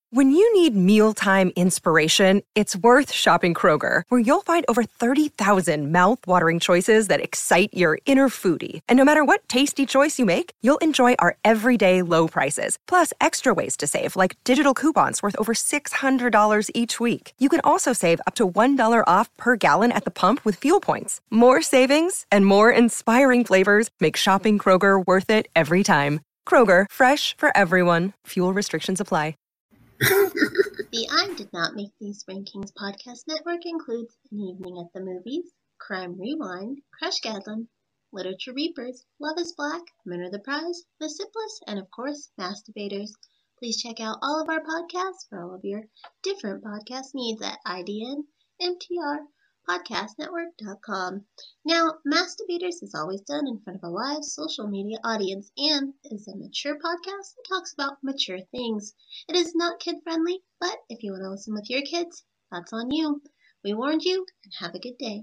When you need mealtime inspiration, it's worth shopping Kroger, where you'll find over 30,000 mouth-watering choices that excite your inner foodie. And no matter what tasty choice you make, you'll enjoy our everyday low prices, plus extra ways to save, like digital coupons worth over $600 each week. You can also save up to $1 off per gallon at the pump with fuel points. More savings and more inspiring flavors make shopping Kroger worth it every time. Kroger, fresh for everyone. Fuel restrictions apply. The I Did Not Make These Rankings podcast network includes An Evening at the Movies, Crime Rewind, Crush Gadlin, Literature Reapers, Love is Black, Men Are the Prize, The Sipless, and of course, Masturbators. Please check out all of our podcasts for all of your different podcast needs at idnmtrpodcastnetwork.com. Now, Masturbators is always done in front of a live social media audience and is a mature podcast that talks about mature things. It is not kid-friendly, but if you want to listen with your kids, that's on you. We warned you, and have a good day.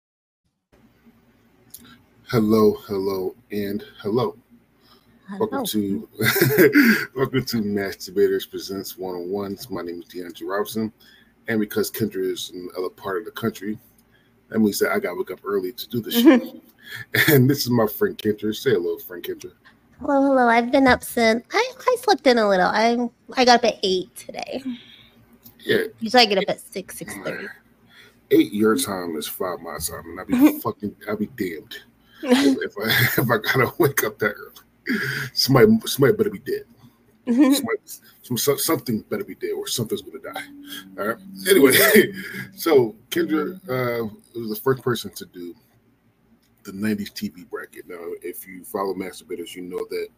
Hello, and hello. Welcome to Masturbators Presents One-on-Ones. My name is DeAndre Robinson, and because Kendra is in the other part of the country, that means that I got to wake up early to do this show. And this is my friend Kendra. Say hello, friend Kendra. Hello. I've been up since I slept in a little. I got up at 8 today. Yeah. Usually I get up at 6:30. 8 your time is 5 my time, and I'll be damned if I gotta wake up that early. Somebody better be dead. Something better be dead, or something's gonna die. All right. Anyway, so Kendra was the first person to do the 90s TV bracket. Now, if you follow Masturbators, you know that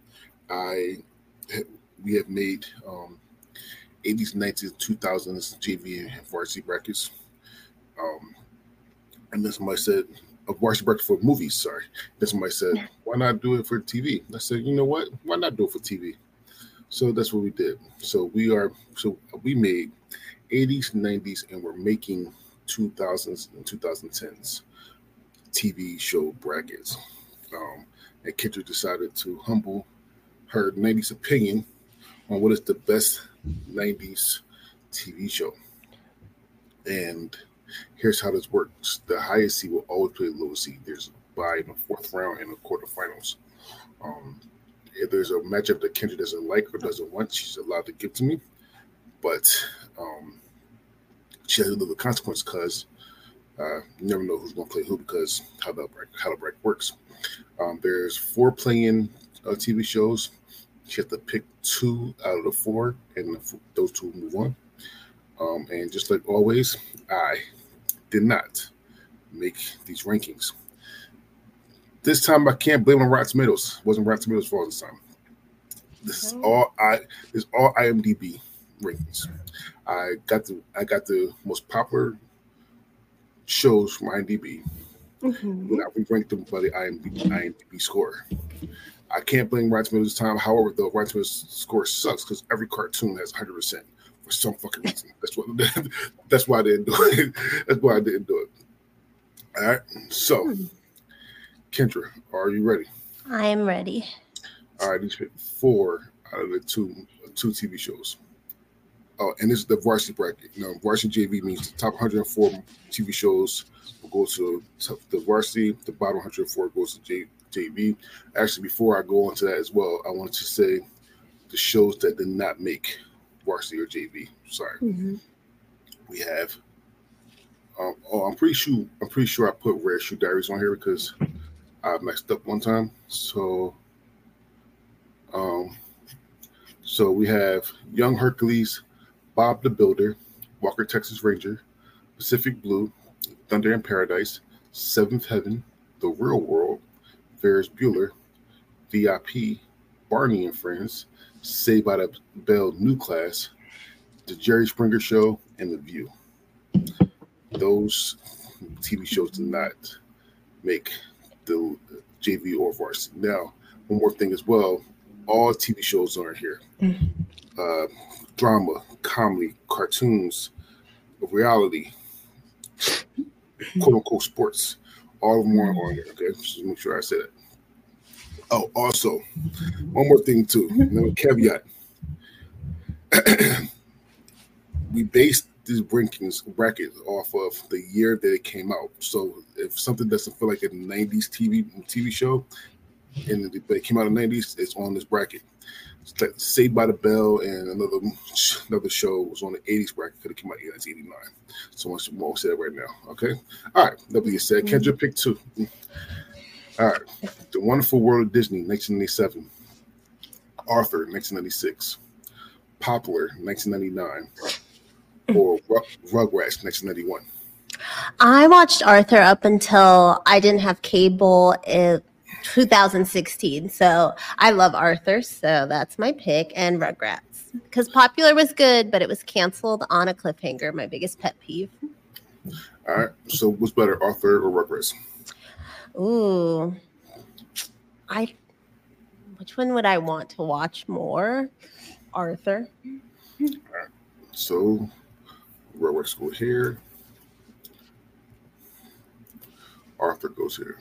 we have made 80s, 90s, 2000s JV and varsity brackets. And then somebody said, a varsity bracket for movies, sorry. Then somebody said, why not do it for TV? I said, you know what? Why not do it for TV? So that's what we did. So we made 80s, 90s, and we're making 2000s and 2010s TV show brackets. And Kendra decided to humble her 90s opinion on what is the best 90s TV show. And here's how this works. The highest seed will always play the lowest seed. There's a bye in the fourth round and the quarterfinals. If there's a matchup that Kendra doesn't like or doesn't want, she's allowed to give to me. But she has to live with the consequence because you never know who's going to play who because how the bracket works. There's 4 playing TV shows. She has to pick 2 out of the 4, and those 2 move on. And just like always, I did not make these rankings. This time I can't blame on Rotten Tomatoes. It wasn't Rotten Tomatoes' fault this time. This is all IMDb rankings. I got the most popular shows from IMDb. When I ranked them by the IMDb score. I can't blame Rotten Tomatoes this time. However, the Rotten Tomatoes score sucks because every cartoon has 100% for some fucking reason. That's why I didn't do it. That's why I didn't do it. All right. So, Kendra, are you ready? I am ready. All right. These 4 out of the two TV shows. Oh, and this is the varsity bracket. You know, varsity JV means the top 104 TV shows will go to the varsity. The bottom 104 goes to JV. Actually, before I go into that as well, I want to say the shows that did not make varsity or JV. Sorry. We have. I'm pretty sure I put Red Shoe Diaries on here because I messed up one time. So we have Young Hercules, Bob the Builder, Walker Texas Ranger, Pacific Blue, Thunder in Paradise, Seventh Heaven, The Real World, Ferris Bueller, VIP, Barney and Friends, Saved by the Bell New Class, The Jerry Springer Show, and The View. Those TV shows did not make the JV or varsity. Now, one more thing as well, all TV shows are here. Drama, comedy, cartoons, reality, quote unquote sports, all of them are on there. Okay, just make sure I say that. Oh, also, one more thing too. Another caveat. we based these rankings brackets off of the year that it came out. So if something doesn't feel like a 90s TV show and it came out in the 90s, it's on this bracket. It's like Saved by the Bell and another show was on the 80s bracket. Could have come out in 89. So I won't say that right now. Okay. All right. That being said, Kendra pick 2. All right. The Wonderful World of Disney, 1997. Arthur, 1996. Popular, 1999. Or Rugrats, 1991. I watched Arthur up until I didn't have cable in 2016. So I love Arthur. So that's my pick. And Rugrats. Because Popular was good, but it was canceled on a cliffhanger. My biggest pet peeve. All right. So what's better, Arthur or Rugrats? Ooh. Which one would I want to watch more? Arthur. All right. So Rugrats go here. Arthur goes here.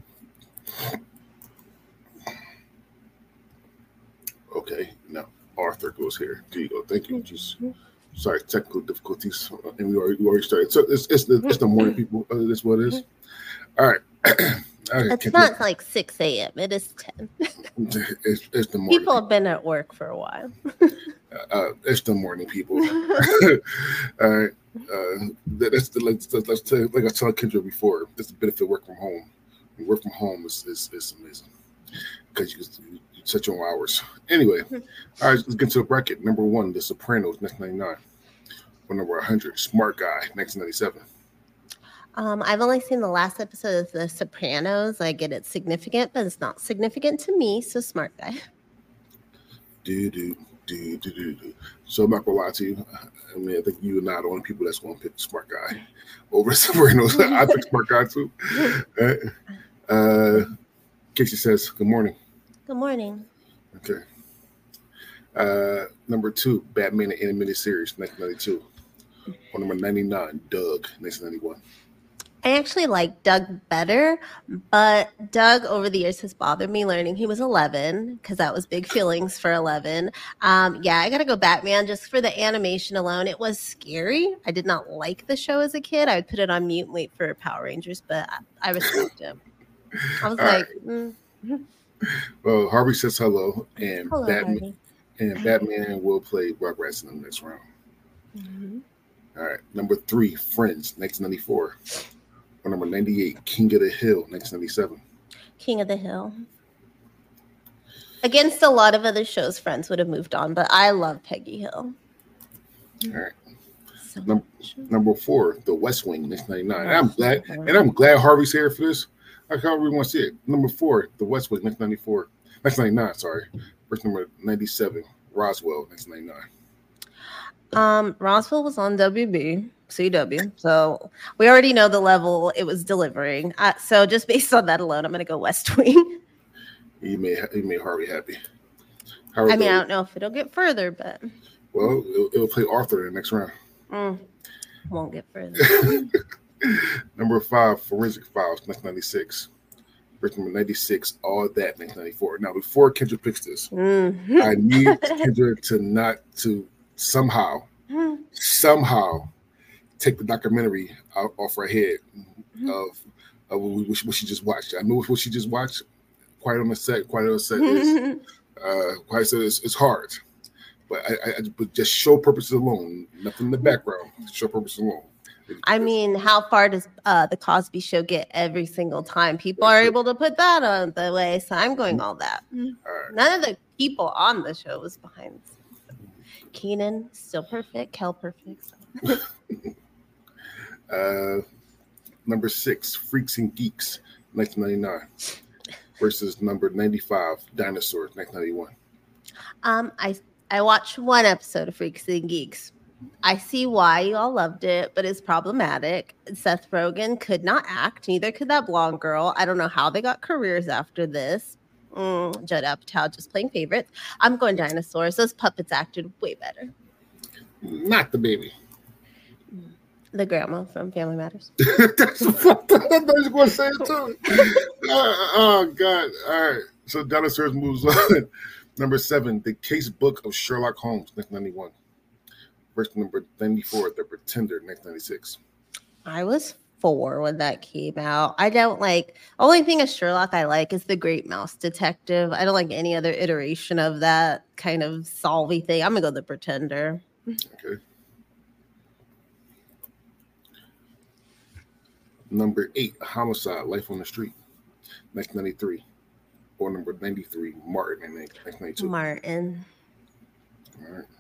Okay, now Arthur goes here. There you go. Thank you. Just sorry, technical difficulties, and we already started. So it's the morning, people. That's what it is. All right. It's not like 6 a.m. It is 10. It's the morning. People have been at work for a while. It's the morning, people. All right. Let's tell, like I told Kendra before, that's the benefit of work from home. Work from home is amazing because you set your own hours. Anyway, all right, let's get to the bracket. Number 1, The Sopranos, 1999. Or number 100, Smart Guy, 1997. I've only seen the last episode of The Sopranos. I get it's significant, but it's not significant to me. So Smart Guy. So I'm not gonna lie to you. I mean, I think you and I are the only people that's gonna pick Smart Guy over Sopranos. I pick Smart Guy too. Casey says, "Good morning." Good morning. Okay. Number 2, Batman the Animated Series, 1992. Or number 99, Doug, 1991. I actually like Doug better, but Doug over the years has bothered me learning he was 11 because that was big feelings for 11. Yeah, I got to go Batman just for the animation alone. It was scary. I did not like the show as a kid. I would put it on mute and wait for Power Rangers, but I respect him. I was Well, Harvey says hello, and hello, Batman will play Rugrats in the next round. Mm-hmm. All right, number 3, Friends, 1994. Or number 98, King of the Hill, 1997. King of the Hill. Against a lot of other shows, Friends would have moved on, but I love Peggy Hill. All right. So number 4, The West Wing, 1999. And I'm glad Harvey's here for this. I can't really want to see it. Number 4, The West Wing, 1999. Sorry. First number 97, Roswell, 1999. Roswell was on CW, so we already know the level it was delivering. So just based on that alone, I'm going to go West Wing. You made Harvey happy. I don't know if it'll get further, but well, it'll play Arthur in the next round. Won't get further. Number 5, Forensic Files, 1996. First number 96, All That, 1994. Now, before Kendra picks this, I need Kendra to somehow take the documentary off her head of what she just watched. I know what she just watched. Quiet on the Set is it's hard, but but just show purposes alone, nothing in the background. Show purpose alone. I mean, how far does the Cosby Show get every single time? People are able to put that on the way, so I'm going all that. All right. None of the people on the show was behind. Keenan, still perfect. Kel, perfect. Number 6, Freaks and Geeks, 1999. Versus number 95, Dinosaurs, 1991. I watched one episode of Freaks and Geeks. I see why you all loved it, but it's problematic. Seth Rogen could not act. Neither could that blonde girl. I don't know how they got careers after this. Judd Apatow just playing favorites. I'm going Dinosaurs. Those puppets acted way better. Not the baby. The grandma from Family Matters. That's fucked up. I was going to say it too. Oh, God. All right. So Dinosaurs moves on. Number 7, The Casebook of Sherlock Holmes, 1991. Versus number 94, The Pretender, 1996. I was 4 when that came out. I don't like, only thing of Sherlock I like is the Great Mouse Detective. I don't like any other iteration of that kind of solvey thing. I'm gonna go The Pretender. Okay. Number 8, Homicide, Life on the Street, 1993. Or number 93, Martin, 1992. Martin. All right.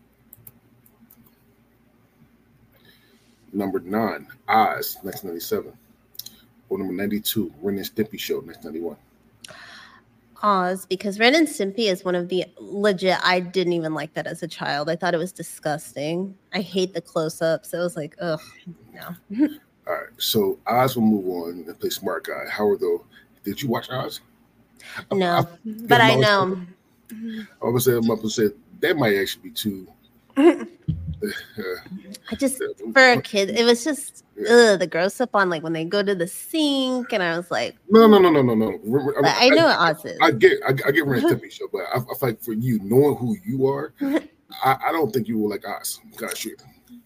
Number 9, Oz, 1997. Or number 92, Ren and Stimpy Show, 1991. Oz, because Ren and Stimpy is one of the legit, I didn't even like that as a child. I thought it was disgusting. I hate the close-ups. It was like, ugh, no. All right, so Oz will move on and play smart guy. Howard, though, did you watch Oz? No, but I know. I was going to say that might actually be too. I just, for a kid, it was just the gross up on like when they go to the sink, and I was like, no. But I know what Oz is. I get Ren and Stimpy Show, but I feel like for you, knowing who you are, I don't think you will like Oz. Gosh, shit.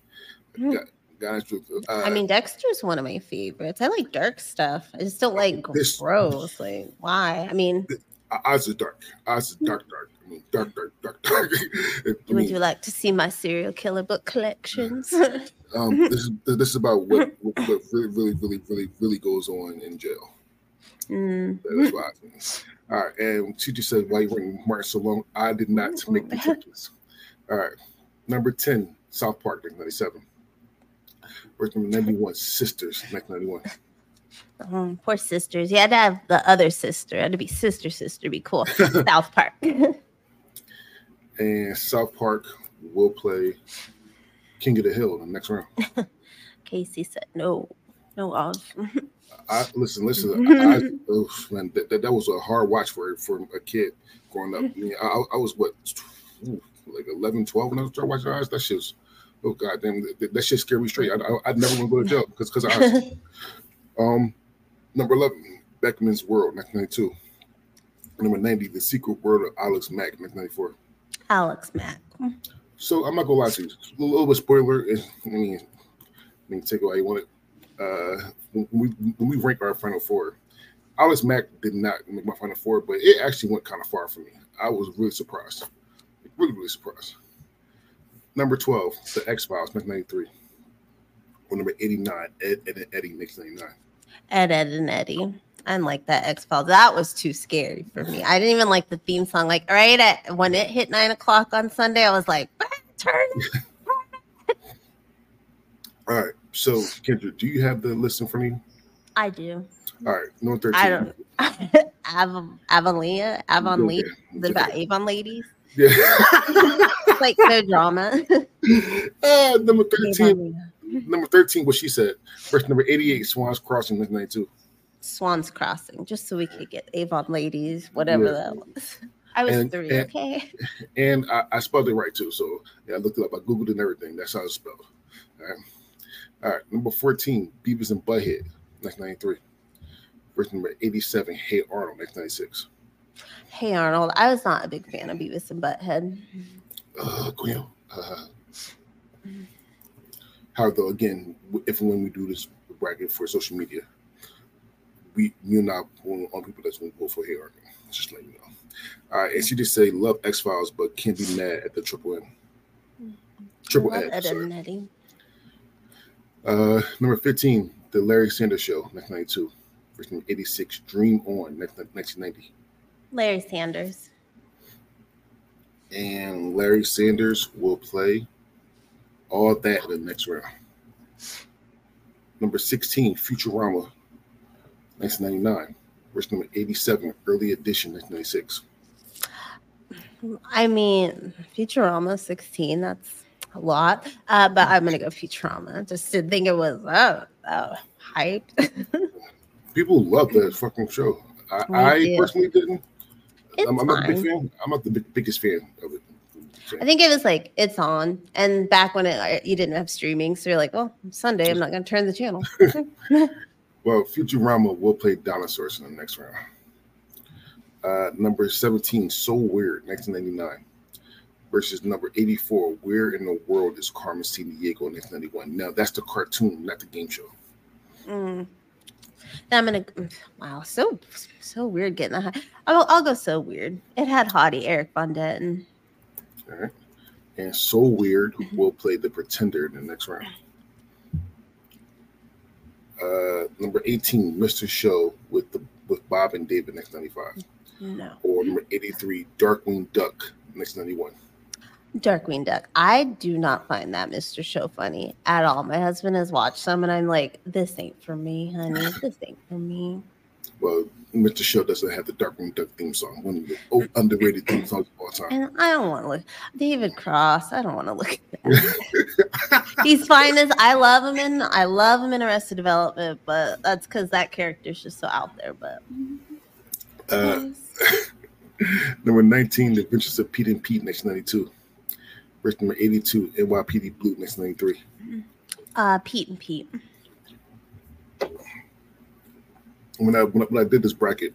I mean, Dexter's one of my favorites. I like dark stuff. I just don't like gross. Like, why? I mean, Oz is dark. Oz is dark. I mean, dark. Would you like to see my serial killer book collections? This is about what really goes on in jail. That's what I think. All right, and she just said, "Why you waiting Martin so long?" I did not make the choices. All right, number 10, South Park, 1997. Versus number 91, Sisters, 1991. Poor Sisters. You had to have the other sister. It had to be sister, be cool. South Park. And South Park will play King of the Hill in the next round. Casey said no Oz. Listen. Man, that was a hard watch for a kid growing up. I mean, I was like 11, 12 when I was watching Oz. That shit was, oh goddamn, that shit scared me straight. I'd never want to go to jail because of Oz. Number 11, Beckman's World, 1992. Number 90, The Secret World of Alex Mack, 1994. Alex Mack. So I'm not gonna lie to you. A little bit spoiler. I mean, take it how you want it. When we rank our Final Four, Alex Mack did not make my Final Four, but it actually went kind of far for me. I was really surprised. Really surprised. Number 12, The X-Files, 1993. Or number 89, Ed, and Eddie, 1999. Ed, and Eddie. I didn't like that X-Files. That was too scary for me. I didn't even like the theme song. Like, right when it hit 9 o'clock on Sunday, I was like, turn it. All right. So, Kendra, do you have the list in front of you? I do. All right. Number 13. I don't. Avon Lee. Is it about Avon ladies? Yeah. It's like no drama. Number 13. Number 13, what she said. First, number 88, Swans Crossing, 1992. Swans Crossing, just so we could get Avon ladies, whatever that was. I was 3, okay? And I spelled it right, too. So, yeah, I looked it up. I Googled it and everything. That's how it's spelled. All right. Number 14, Beavis and Butthead, 1993. Versus number 87, Hey Arnold, 1996. Hey Arnold. I was not a big fan of Beavis and Butthead. Queen. However, again, if and when we do this bracket for social media, you're not one on people that's going to vote for Hey Arnold. Just let you know. All right, and she just say love X-Files, but can't be mad at the Triple N. Triple N. Sorry. Number 15, The Larry Sanders Show, 1992. Versus number 86, Dream On, 1990. Larry Sanders. And Larry Sanders will play all that in the next round. Number 16, Futurama, 1999. Versus number 87, Early Edition, 1996. I mean, Futurama 16, that's a lot. But I'm going to go Futurama. Just to think it was, hyped. People love that fucking show. I personally didn't. I'm not a big fan. I'm not the biggest fan of it. I think it was like it's on, and back when you didn't have streaming, so you're like, well, Sunday, I'm not going to turn the channel. Well, Futurama will play Dinosaurs in the next round. Number 17, So Weird, 1999. versus number 84, Where in the World is Carmen Sandiego, 1991. Now, that's the cartoon, not the game show. I'm gonna. Wow, so weird getting that high. I'll go So Weird. It had Hottie Eric Von Detten. All right. And So Weird will play The Pretender in the next round. Number 18, Mr. Show with Bob and David, 1995. No. Or number 83, Darkwing Duck, 1991. Darkwing Duck. I do not find that Mr. Show funny at all. My husband has watched some, and I'm like, this ain't for me, honey. This ain't for me. Well, Mr. Show doesn't have the Darkwing Duck theme song, one of the underrated theme songs of all time. And I don't want to look. David Cross. I don't want to look at that. He's fine as I love him in Arrested Development, but that's because that character's just so out there. But number 19, The Adventures of Pete and Pete, 1992. Verse number 82, NYPD Blue, 1993. Pete and Pete. When I did this bracket,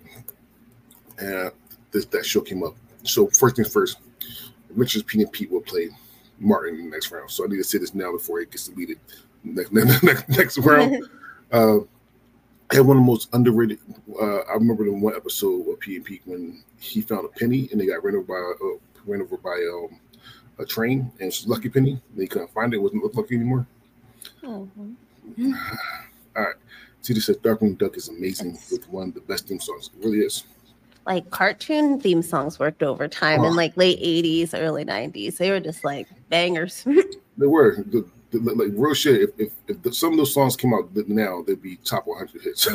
that show came up. So first things first, Adventures of Pete and Pete will play Martin in the next round. So I need to say this now before it gets deleted. Next round. I had one of the most underrated. I remember in one episode of Pete and Pete when he found a penny and they got ran over by a train, and it's Lucky Penny. And he couldn't find it. It wasn't lucky anymore. Mm-hmm. All right. Cedar said Darkwing Duck is amazing with one of the best theme songs. It really is. Like cartoon theme songs worked overtime in like late 80s, early 90s. They were just like bangers. They were. Like real shit. If some of those songs came out now, they'd be top 100 hits.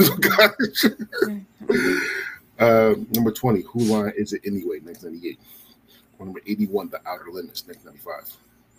Number 20, Who Line Is It Anyway, 1998. Or number 81, The Outer Limits, 1995.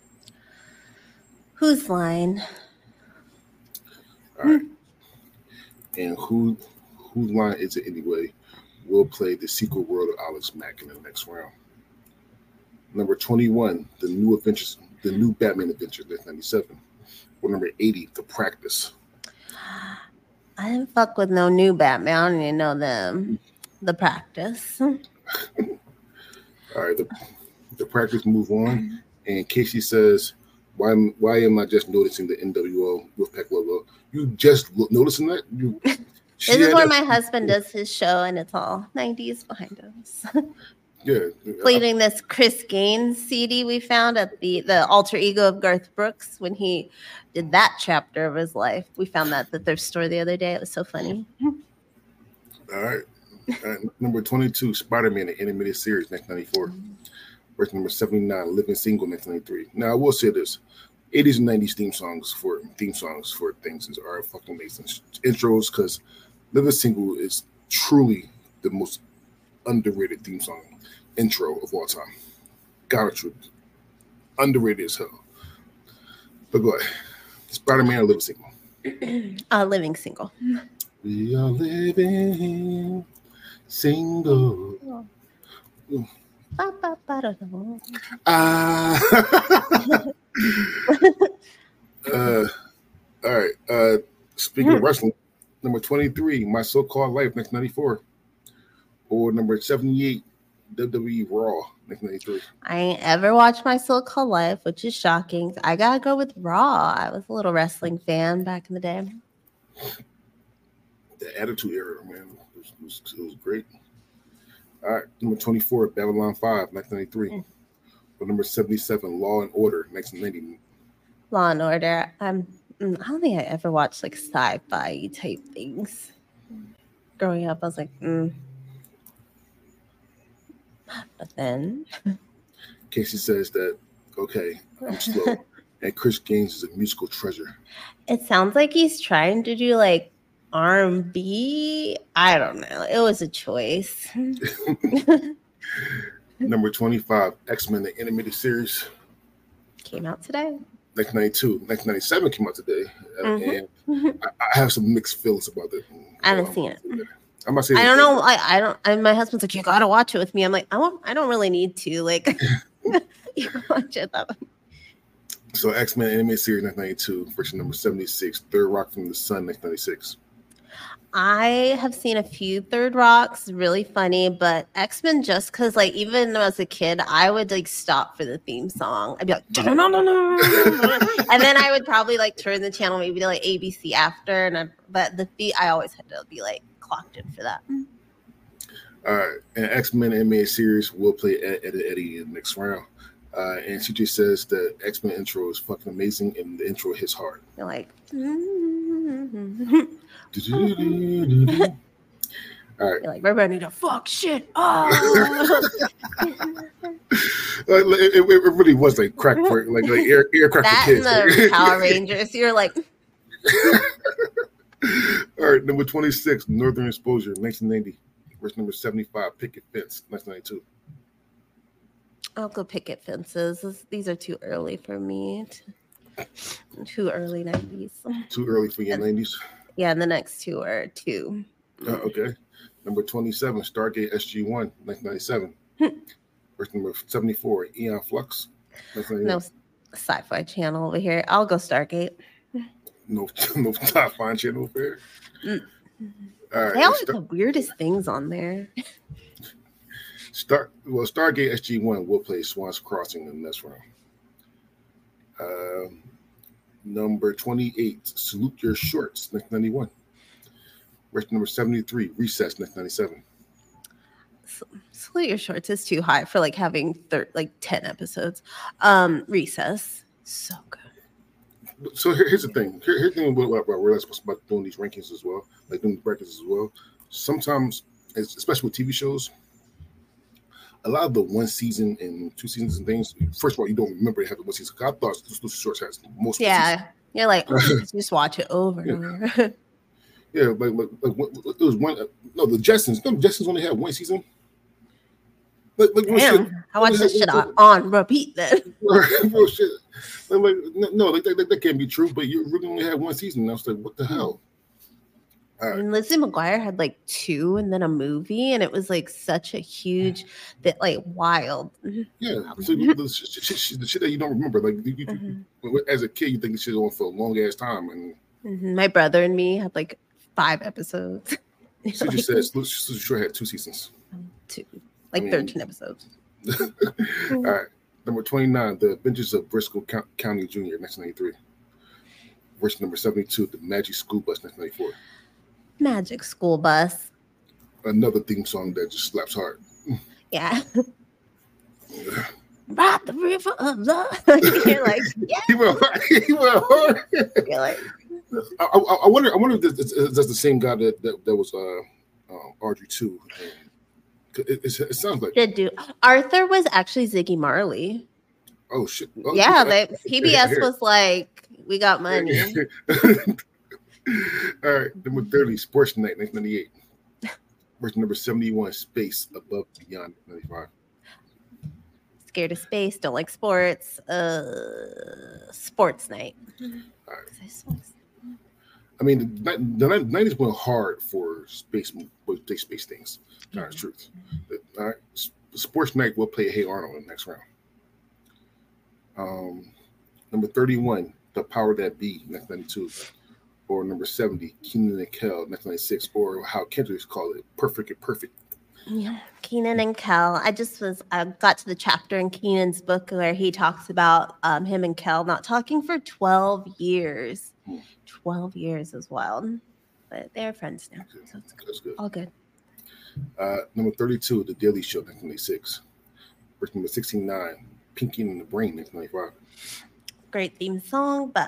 Whose Line? All right. And Whose Line Is It Anyway will play The Secret World of Alex Mack in the next round. Number 21, The New Batman Adventure, 1997. Or number 80, The Practice. I didn't fuck with no new Batman. I don't even know them. The Practice. All right, the Practice move on. And Casey says, why am I just noticing the NWO Wolfpack logo? You just noticing that? This is where my husband does his show, and it's all 90s behind us. Yeah. Playing this Chris Gaines CD we found at the alter ego of Garth Brooks when he did that chapter of his life. We found that at the thrift store the other day. It was so funny. All right. Number 22, Spider-Man, the animated series, 1994. Verse number 79, Living Single, 1993. Now, I will say this. 80s and 90s theme songs for things are fucking amazing. Intros, because Living Single is truly the most underrated theme song intro of all time. God, truth. Underrated as hell. But go ahead. Spider-Man or Living Single? Living Single. We are living single. Oh. All right. Speaking of wrestling, number 23, My So-Called Life, 1994. Or number 78, WWE Raw, 1993. I ain't ever watched My So-Called Life, which is shocking. I gotta go with Raw. I was a little wrestling fan back in the day. The Attitude Era, man, it was great. All right, number 24, Babylon 5, 1993. Or number 77, Law and Order, 1990. Law and Order. I don't think I ever watched like sci-fi type things. Growing up, I was like, But then Casey says that, okay, I'm slow. And Chris Gaines is a musical treasure. It sounds like he's trying to do like R&B. I don't know. It was a choice. Number 25, X-Men, the animated series. Came out today. 1992. 1997 came out today. And I have some mixed feelings about it. I haven't seen it. I'm not saying I don't know. I don't. And my husband's like, you gotta watch it with me. I'm like, I don't really need to. Like, you watch it. So X-Men animated series 1992, version number 76, Third Rock from the Sun, 1996. I have seen a few Third Rocks, really funny, but X-Men just because, like, even as a kid, I would like stop for the theme song. I'd be like, and then I would probably like turn the channel maybe to like ABC after, but I always had to be like clocked in for that. All right, and X-Men animated series will play Eddie in the next round. And CJ says the X-Men intro is fucking amazing, and the intro hits hard. You're like, all right. You're like, we're ready to fuck shit. Oh. It really was like crack for like aircraft that for kids. and the Power Rangers. You're like. All right, number 26, Northern Exposure, 1990. Verse number 75, Picket Fence, 1992. I'll go Picket Fences. These are too early for me. Too early 90s. Too early for your 90s? Yeah, and the next two are two. Okay. Number 27, Stargate SG-1, 1997. Verse number 74, Eon Flux, 1999. No Sci-Fi Channel over here. I'll go Stargate. No Sci-Fi Channel over here. All right. They always have the weirdest things on there. Stargate SG-1 will play Swan's Crossing in this round. Number 28, Salute Your Shorts, 1991. Verse number 73, Recess, 1997. Salute Your Shorts is too high for like having 10 episodes. Recess, so good. So here's the thing. Here's the thing about doing these rankings as well, like doing the brackets as well. Sometimes, especially with TV shows, a lot of the 1 season and 2 seasons and things, first of all, you don't remember they have the 1 season. I thought Salute Shorts has most. Yeah, you're like, just watch it over and over. Yeah, like it was one. No, the Jetsons. No, the Jetsons only had 1 season. Damn, I watched this shit on repeat then. Real shit. That can't be true. But you really only had 1 season. And I was like, what the hell? Right. And Lizzie McGuire had like 2 and then a movie, and it was like such a huge, wild. Yeah, so the shit that you don't remember, like as a kid, you think this shit on for a long ass time, and my brother and me had like 5 episodes. So you said Salute Short had 2 seasons. 2, 13 episodes. All right, number 29, The Adventures of Briscoe County Jr., 1993. Verse number 72, The Magic School Bus, 1994. Magic School Bus. Another theme song that just slaps hard. Yeah. Ride the river of love. You're like, yeah. He went hard. You're like, I wonder if that's the same guy that was Audrey too. It sounds like did do Arthur was actually Ziggy Marley. Oh shit! Yeah, PBS was like, we got money. All right, number 30, Sports Night, 1998. Verse number 71, Space Above Beyond, 1995. Scared of space, don't like sports. Sports Night. All right. I mean, the 90s went hard for space things. That's truth. All right, Sports Night will play Hey Arnold in the next round. Number 31, The Power That Be, 1992. Or number 70, Kenan and Kel, 1996, or how Kendrick's called it, Perfect and Perfect. Yeah, Kenan and Kel. I got to the chapter in Kenan's book where he talks about him and Kel not talking for 12 years. 12 years is wild. But they're friends now. So That's good. All good. Number 32, The Daily Show, 1996. Verse number 69, Pinky and the Brain, 1995. Great theme song, but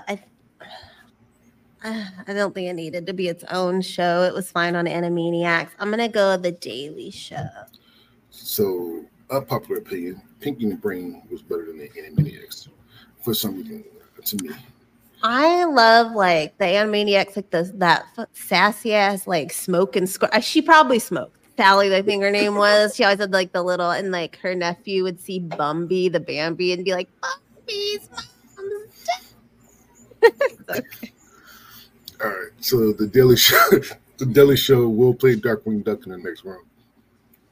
I don't think it needed to be its own show. It was fine on Animaniacs. I'm going to go The Daily Show. So, unpopular opinion, Pinky and the Brain was better than the Animaniacs for some reason, to me. I love like the Animaniacs, like that sassy ass, like smoke and she probably smoked. Sally, I think her name was. She always had like the little, and like her nephew would see Bumby, the Bambi, and be like, Bumby's mom's dead. Okay. All right, so the Daily Show will play Darkwing Duck in the next round.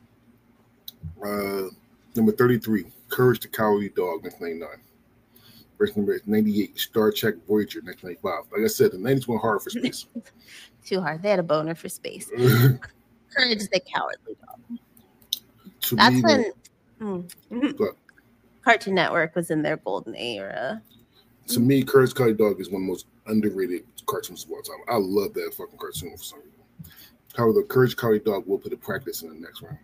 Number 33, Courage the Cowardly Dog, 1999. Verse number 98, Star Trek Voyager, 1995. Like I said, the 90s went hard for space. Too hard. They had a boner for space. Courage the Cowardly Dog. That's when Cartoon Network was in their golden era. To me, Courage the Cowardly Dog is one of the most underrated cartoons of all time. I love that fucking cartoon for some reason. However, the Courage the Cowardly Dog will put a practice in the next round.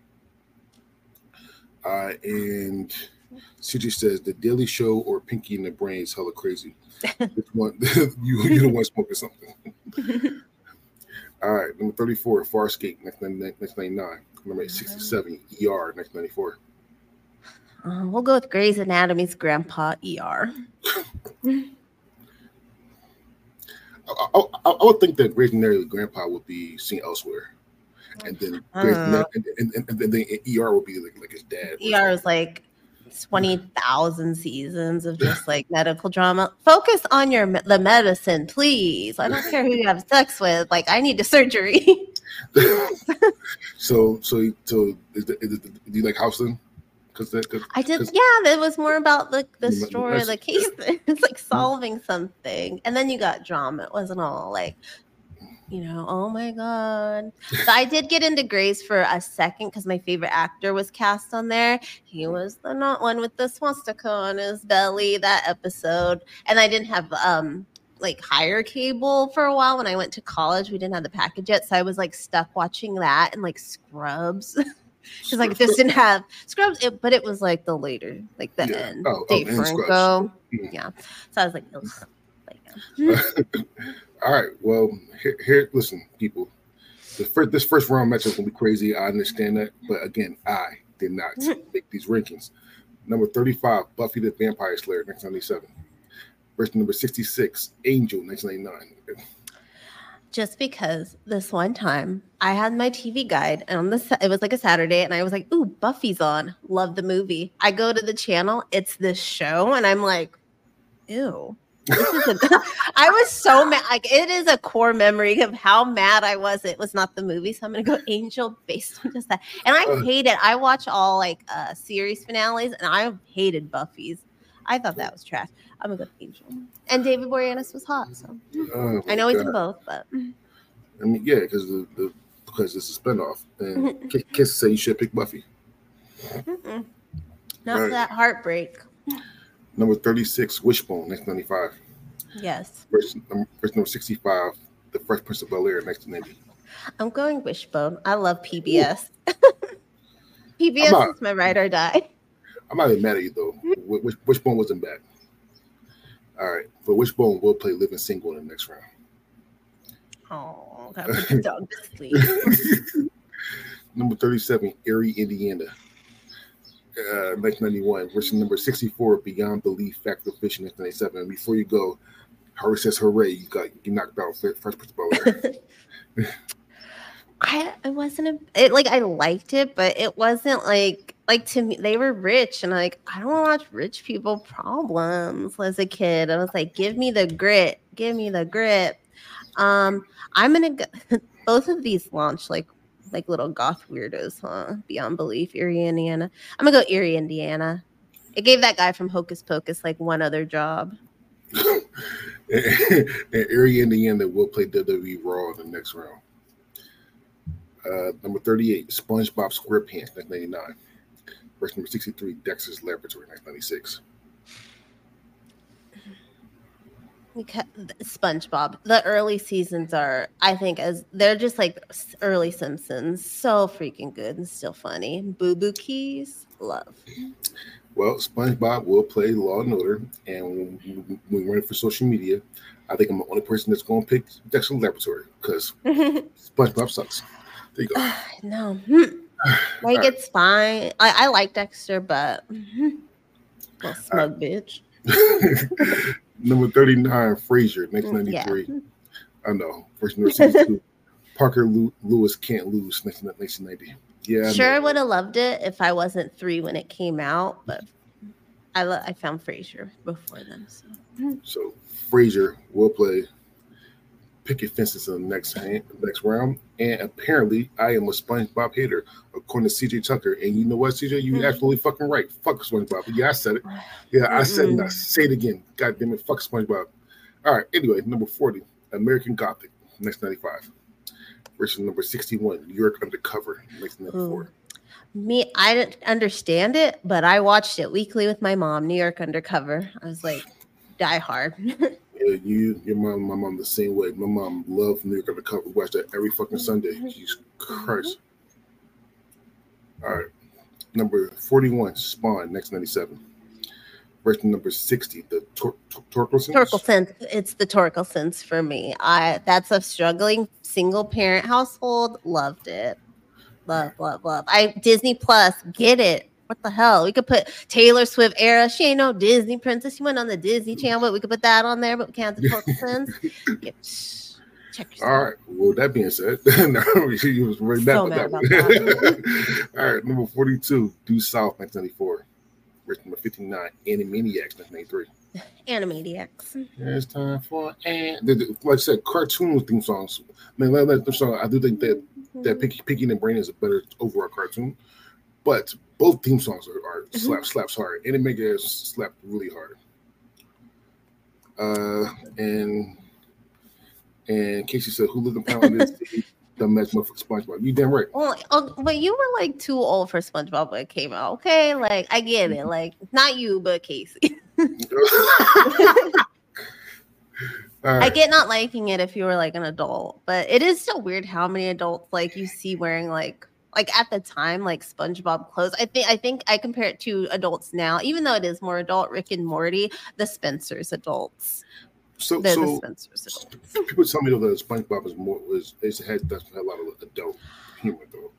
And CJ says the Daily Show or Pinky and the Brain is hella crazy. Which one? you don't want to smoke or something. All right, number 34, Farscape, 1999. Number 67, ER, 1994. We'll go with Grey's Anatomy's Grandpa ER. I would think that Grey's Anatomy's Grandpa would be seen elsewhere, and then and then ER would be like his dad. ER is like 20,000 seasons of just like medical drama. Focus on the medicine, please. I don't care who you have sex with. Like, I need a surgery. so do you like Houston? I did. Yeah, it was more about the story of the case. It's like solving something, and then you got drama. It wasn't all like, oh my God. So I did get into Grey's for a second because my favorite actor was cast on there. He was the not one with the swastika on his belly, that episode. And I didn't have like higher cable for a while when I went to college. We didn't have the package yet. So I was like stuck watching that and like Scrubs. Because like this didn't have Scrubs, but it was like the later, like the end. Dave Franco. Yeah. So I was like, all right. Well, here. Listen, people. This first round matchup will be crazy. I understand that, but again, I did not make these rankings. Number 35, Buffy the Vampire Slayer, 1997. Versus number 66, Angel, 1999. Just because this one time I had my TV guide and it was like a Saturday and I was like, ooh, Buffy's on. Love the movie. I go to the channel. It's this show. And I'm like, ew. I was so mad. Like, it is a core memory of how mad I was. It was not the movie. So I'm going to go Angel based on just that. And I hate it. I watch all like series finales and I hated Buffy's. I thought that was trash. I'm going to go Angel. And David Boreanaz was hot. So I know he's in both, but I mean, yeah, because it's a spinoff. And Kiss say you should pick Buffy. Not for that heartbreak. Number 36, Wishbone, 1995. Yes. Versus number 65, The Fresh Prince of Bel-Air, 1990. I'm going Wishbone. I love PBS. PBS is my ride or die. I'm not even mad at you, though. Wishbone wasn't bad. All right. But Wishbone will play Living Single in the next round. Oh, gotta put the dog to sleep. Number 37, Erie, Indiana. 1991 versus number 64, Beyond Belief, Fact or Fiction, 1997. And before you go, Harry says hooray, you knocked out Fresh Prince of Bel-Air. It wasn't I liked it, but it wasn't like to me, they were rich and like, I don't watch rich people problems as a kid. I was like, give me the grit. I'm gonna go, both of these launched like little goth weirdos, huh? Beyond Belief, Erie, Indiana. I'm gonna go Erie, Indiana. It gave that guy from Hocus Pocus like one other job. and Erie, Indiana will play WWE Raw in the next round. Number 38, SpongeBob SquarePants, 1999. Versus number 63, Dexter's Laboratory, 1996. SpongeBob. The early seasons are, I think, they're just like early Simpsons. So freaking good and still funny. Boo Boo Keys, love. Well, SpongeBob will play Law and Order, and when we run it for social media, I think I'm the only person that's going to pick Dexter's Laboratory because SpongeBob sucks. There you go. No. Like, it's fine. I like Dexter, but little smug bitch. Number 39, Frasier, 1993. Yeah. I know. Versus number 62, Parker Lewis Can't Lose, 1990. Yeah. Sure, I would have loved it if I wasn't 3 when it came out, but I found Frasier before then. So Frasier will play picket fences in the next round. And apparently, I am a SpongeBob hater, according to CJ Tucker. And you know what, CJ? You absolutely fucking right. Fuck SpongeBob. Yeah, I said it. Yeah, I said it. And I say it again. God damn it. Fuck SpongeBob. All right. Anyway, number 40, American Gothic, 1995. Versus number 61, New York Undercover, 1994. Me, I didn't understand it, but I watched it weekly with my mom. New York Undercover. I was like, die hard. Yeah, your mom, my mom, the same way. My mom loved New York Undercover. We watched that every fucking Sunday. Jesus Christ. All right. Number 41, Spawn, 1997. Versus number 60, the Torkelsons. Torkelsons. It's the Torkelsons for me. That's a struggling single parent household. Loved it. Love. Disney Plus, get it. What the hell? We could put Taylor Swift era. She ain't no Disney princess. She went on the Disney Channel, but we could put that on there. But we can't do Torkelsons. Check yourself. All right. Well, that being said, she was very so mad about that. All right. Number 42, Due South, 1994. Versus number 59, Animaniacs, 1993. Animaniacs. It's time for like I said, cartoon theme songs. Man, that song. I do think that Pinky and the Brain is a better overall cartoon, but both theme songs are slaps hard. Animaniacs slapped really hard. And Casey said, "Who lived in Pound is the match for SpongeBob?" You damn right. Well, but you were like too old for SpongeBob when it came out. Okay, like I get it. Like not you, but Casey. Right. I get not liking it if you were like an adult, but it is so weird how many adults like you see wearing like at the time like SpongeBob clothes. I think I compare it to adults now, even though it is more adult. Rick and Morty, the Spencer's adults. So the Spencer's adults. People tell me though that SpongeBob has a lot of adult humor though.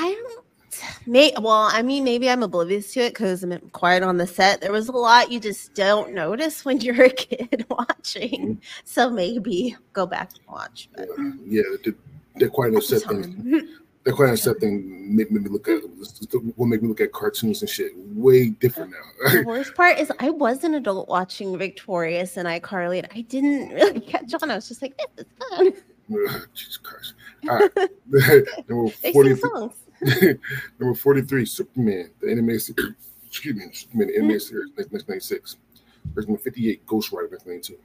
Maybe I'm oblivious to it because I'm quiet on the set. There was a lot you just don't notice when you're a kid watching. Mm-hmm. So maybe go back and watch. But yeah, they're quite an upset thing. They're quite an upset thing. Make me look at cartoons and shit way different now. The worst part is I was an adult watching Victorious and iCarly, and I didn't really catch on. I was just like, this is fun. Jesus Christ! All right, number 43. Number 43, Superman, the animated series. Superman, the animated series, 1996. Versus number 58, Ghost Rider, 1992.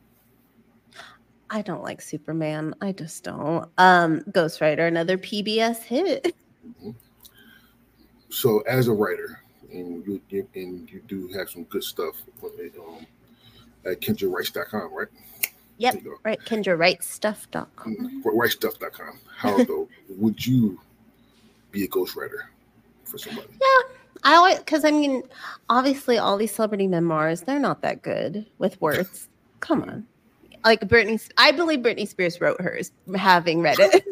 I don't like Superman. I just don't. Ghost Rider, another PBS hit. Mm-hmm. So, as a writer, and you do have some good stuff at KendraWrites.com, right? Yep, right. KendraWritesStuff.com. WriteStuff.com. How though would you be a ghostwriter for somebody? Yeah, because obviously all these celebrity memoirs, they're not that good with words. Come on. Like I believe Britney Spears wrote hers, having read it.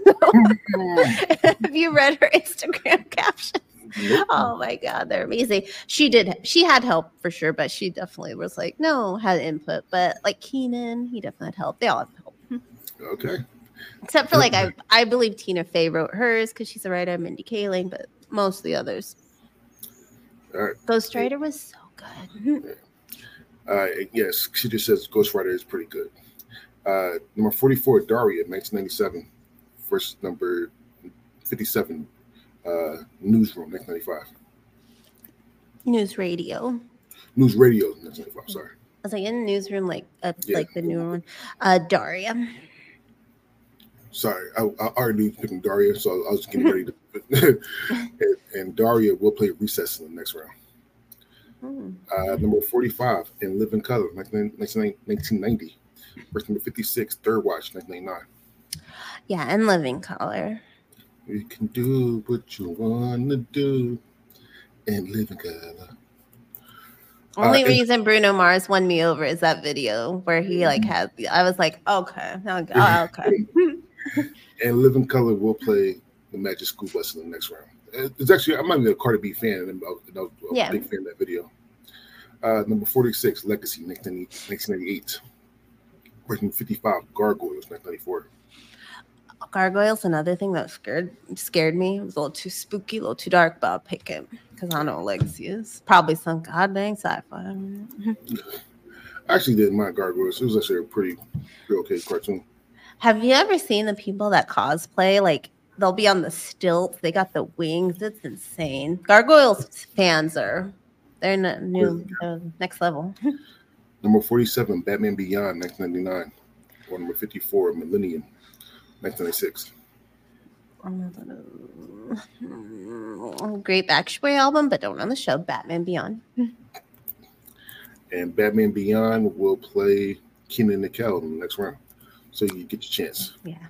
Have you read her Instagram captions? Nope. Oh my God, they're amazing. She had help for sure, but she definitely was like, had input. But like Keenan, he definitely had help. They all have help. Okay. Except for like, I believe Tina Fey wrote hers because she's a writer, Mindy Kaling, but most of the others. All right. Ghost Rider was so good. Yes, she just says Ghost Rider is pretty good. Number 44, Daria, 1997. Versus number 57, Newsroom, 1995. News Radio, 1995, sorry. I was like in Newsroom, like the new one. Daria. Sorry, I already knew picking Daria, so I was getting ready to. and Daria will play Recess in the next round. Number 45, In Living Color, 1990. Versus number 56, Third Watch, 1999. Yeah, In Living Color. You can do what you want to do and live in color. Only reason Bruno Mars won me over is that video where he had. I was like, okay, okay. And Live in Color will play the Magic School Bus in the next round. It's actually, I'm not even a Cardi B fan, and I was a big fan of that video. Number 46, Legacy, 1998. Version 55, Gargoyles, 1994. Gargoyles, another thing that scared me. It was a little too spooky, a little too dark, but I'll pick it because I don't know what Legacy is. Probably some goddamn sci-fi. I actually didn't mind Gargoyles. It was actually a pretty okay cartoon. Have you ever seen the people that cosplay? Like they'll be on the stilts. They got the wings. It's insane. Gargoyles fans they're next level. Number 47, Batman Beyond, 1999. Or number 54, Millennium, 1996. Great Backstreet Boy album, but don't know the show. Batman Beyond. And Batman Beyond will play Kenan and Kel in the next round. So you get your chance. Yeah.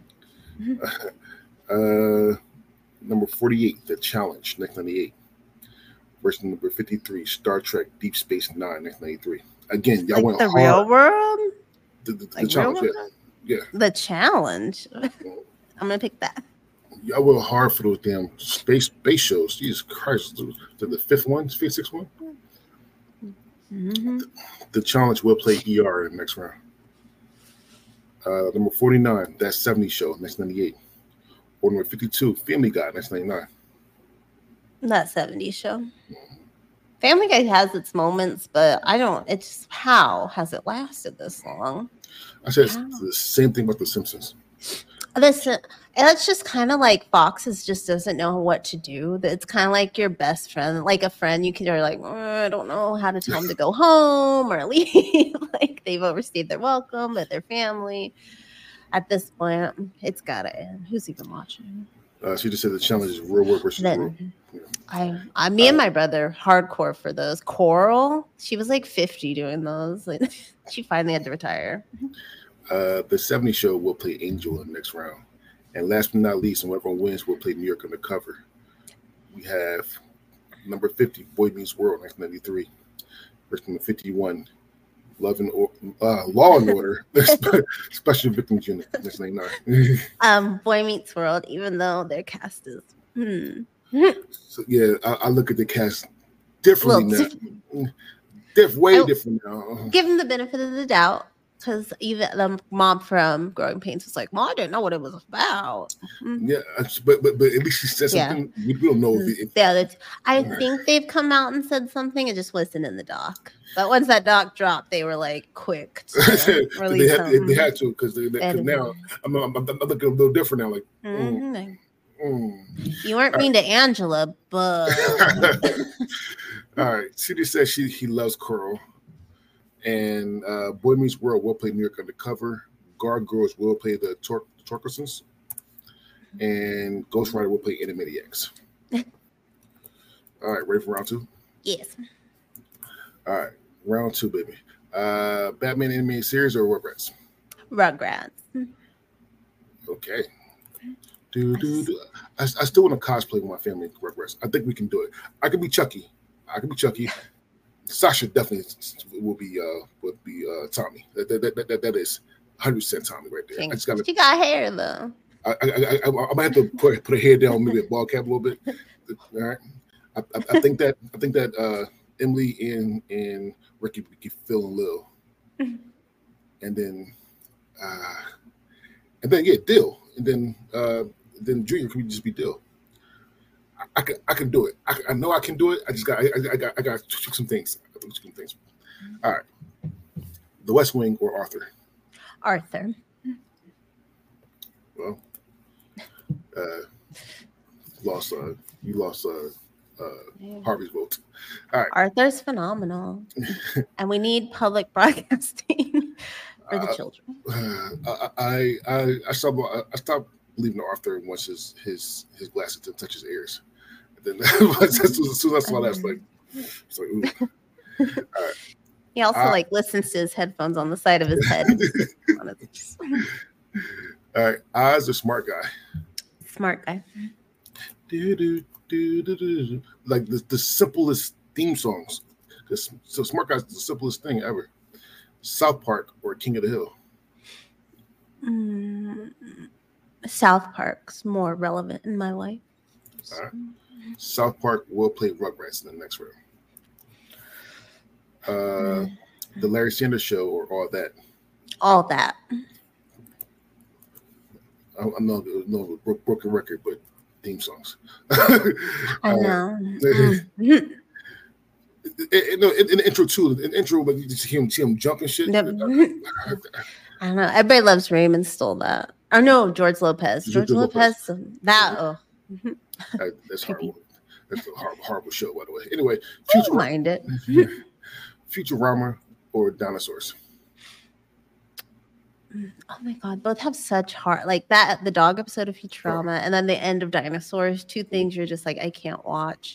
Number 48, The Challenge, 1998. Versus number 53, Star Trek Deep Space Nine, 1993. Again, y'all went the hard. Real world? The challenge, yeah. The challenge. I'm gonna pick that. Y'all went hard for those damn space shows. Jesus Christ. The fifth sixth one? Mm-hmm. The challenge will play ER in the next round. Number 49, That 70s Show, 1998. Or number 52, Family Guy, 1999. That 70s show. Family Guy has its moments, but how has it lasted this long? I said the same thing about The Simpsons. It's just kind of like Fox just doesn't know what to do. It's kind of like your best friend, like a friend are like, I don't know how to tell them to go home or leave. Like they've overstayed their welcome with their family. At this point, it's gotta end. Who's even watching? She just said the challenge is Real World versus World. Yeah. Me and my brother hardcore for those. Coral, she was like 50 doing those. Like, she finally had to retire. The 70s Show will play Angel in the next round. And last but not least, and whoever wins will play New York Undercover. We have number 50, Boy Meets World, 1993. Versus number 51, Law and Order, Special Victims Unit, 1999. Boy Meets World, even though their cast is. So yeah, I look at the cast differently now. Different now. Give them the benefit of the doubt. Because even the mom from Growing Pains was like, "Well, I didn't know what it was about." Yeah, but at least she said something. We don't know if I think they've come out and said something. It just wasn't in the doc. But once that doc dropped, they were like quick to release something. They had to because now I'm looking a little different now. Like, You weren't mean to Angela, but all right. City says he loves Coral. And Boy Meets World will play New York Undercover. Gargoyles will play the Torkersons. And Ghost Rider will play Animaniacs. All right, ready for round two? Yes. All right, round two, baby. Batman animated series or Rugrats? Rugrats. Okay. I still want to cosplay with my family in Rugrats. I think we can do it. I could be Chucky. Sasha definitely will be Tommy. That is 100% Tommy right there. She got hair though. I might have to put her hair down, maybe a ball cap a little bit. All right. I think that Emily and Ricky could fill in Lil, and then Dill, and then Junior can just be Dill. I can do it. I know I can do it. I got to tweak some things. All right. The West Wing or Arthur? Arthur. Well, you lost Harvey's vote. All right. Arthur's phenomenal. And we need public broadcasting for the children. I stopped believing Arthur once his glasses didn't touch his ears. Then as soon as I saw that, it's like ooh. All right. He also listens to his headphones on the side of his head. All right, Oz or Smart Guy? Smart Guy. Like the simplest theme songs. So Smart Guy's the simplest thing ever. South Park or King of the Hill? South Park's more relevant in my life. All right. South Park will play Rugrats in the next round. The Larry Sanders Show or All That? All That. I'm not broken record, but theme songs. I know. In the intro too. In the intro, but you see him jump and shit. I don't know. Everybody loves Raymond. Stole that. Oh no, George Lopez. George George Lopez. Lopez. That. Oh. That's Creepy. horrible. That's a horrible show, by the way. Anyway, I don't mind it. Futurama or dinosaurs. Oh my god, both have such heart. Like that, the dog episode of Futurama, and then the end of Dinosaurs. Two things you're just like, I can't watch.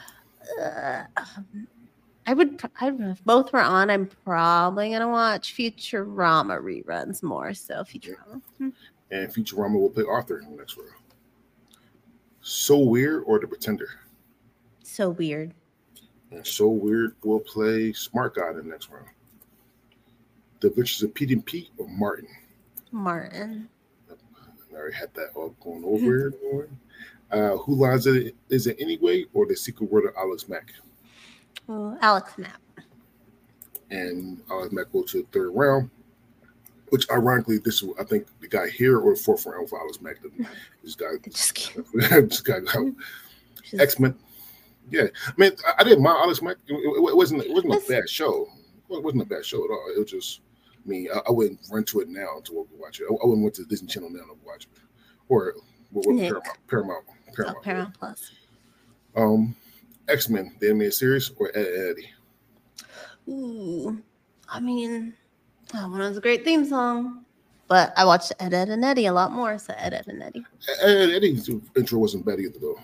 I don't know if both were on. I'm probably gonna watch Futurama reruns more. So Futurama. And Futurama will play Arthur in the next round. So Weird or The Pretender. So weird. And So Weird will play Smart Guy in the next round. The Adventures of Pete and Pete or Martin. Martin. I already had that all going over here. Who Lines Is It Anyway or The Secret World of Alex Mack. Alex Mack. And Alex Mack go to the third round, which ironically, this is, I think, the guy here or the fourth round for Alex Mack. This guy got X-Men. Yeah, I mean, I didn't mind Alex Mack. It wasn't a bad show. It wasn't a bad show at all. It was just, I mean, I wouldn't run to it now to watch it. I wouldn't went to the Disney Channel now to watch it, or Paramount Plus. X-Men, the animated series, or Ed, and Eddie. Ooh, I mean, that one was a great theme song, but I watched Ed, Ed, and Eddie a lot more. So Ed, Ed, and Eddie. Ed, Eddie's intro wasn't bad either, though.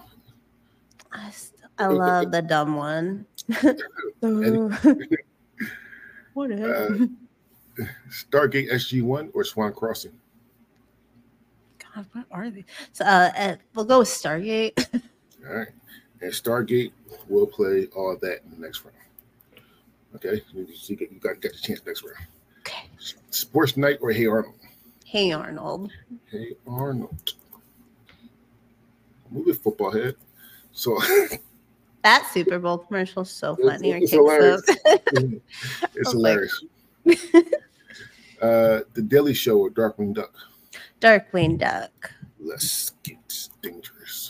I love the dumb one. Whatever. Stargate SG-1 or Swan Crossing? God, what are they? So we'll go with Stargate. All right. And Stargate will play All That in the next round. Okay? You got your chance next round. Okay. Sports Night or Hey Arnold? Hey Arnold. Hey Arnold. Movie football head. So that Super Bowl commercial is so funny. It's hilarious. It's hilarious. The Daily Show or Darkwing Duck? Darkwing Duck. Let's get dangerous.